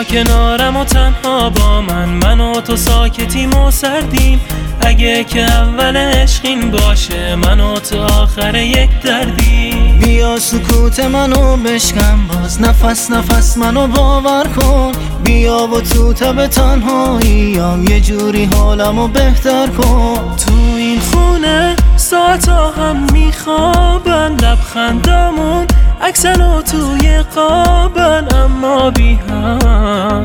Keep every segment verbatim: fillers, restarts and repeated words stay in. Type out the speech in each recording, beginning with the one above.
کنارم و تنها با من، من و تو ساکتیم و سردیم. اگه که اول عشقین باشه من و تو آخر یک دردیم. بیا سکوت منو بشکن باز، نفس نفس منو باور کن. بیا و تو تب تنهاییم یه جوری حالمو بهتر کن. تو این خونه ساعتا هم میخوابن، لبخندامون اکسن و توی قابن، اما بی هم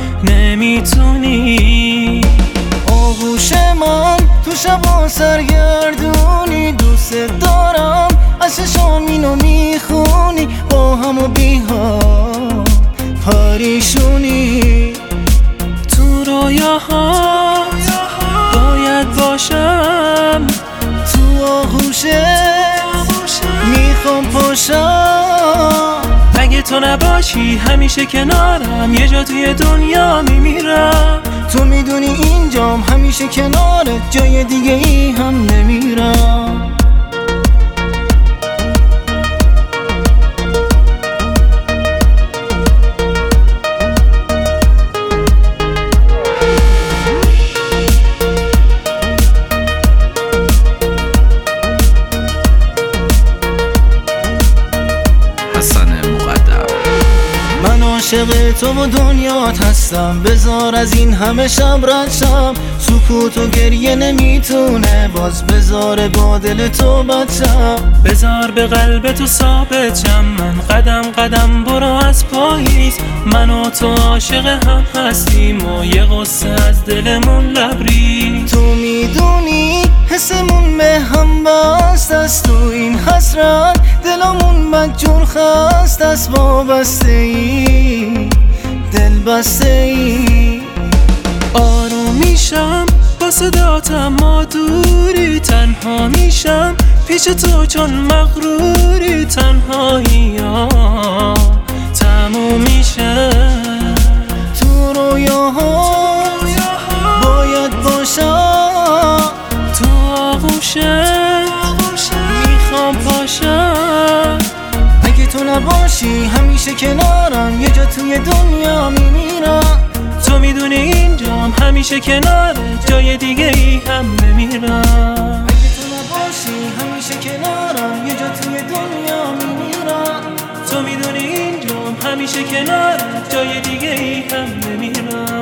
نمیتونی. آغوش من تو شبا سرگردونی، دوست دارم از چشامینو میخونی، با هم و بی هم پریشونی. تو رویاها باید باشم، تو آغوشه میخوام پاشم. اگه تو نباشی همیشه کنارم، یه جا توی دنیا میمیرم. تو میدونی اینجام همیشه کنارت، جای دیگه ای هم نمیرم. من عاشق تو و دنیات هستم، بذار از این همه شب رد شم. سکوت و گریه نمیتونه باز بذار با دل تو بد شم. بذار به قلب تو ثابت شم، من قدم قدم برو از پاییز. من و تو عاشق هم هستیم و یه قصه از دلمون لبریز. تو میدونی حسمون به هم بست است، تو این حسرت دلمون بدجور خست است. وابسته ای دل بسته ای، آروم میشم با صدات اما دوری، تنها میشم پیش تو چون مغروری. تنهایی ها تموم میشه، تو رویاها باید باشم. تو آغوشت میخوام پاشم. اگه تو نباشی همیشه کنارم، یه جا توی دنیا میمیرم. تو میدونی اینجام همیشه کنارت، جای دیگه ای هم نمیرم. اگه تو نباشی همیشه کنارم، یه جا توی دنیا میمیرم. تو میدونی اینجام همیشه کنارت، جای دیگه ای هم نمیرم.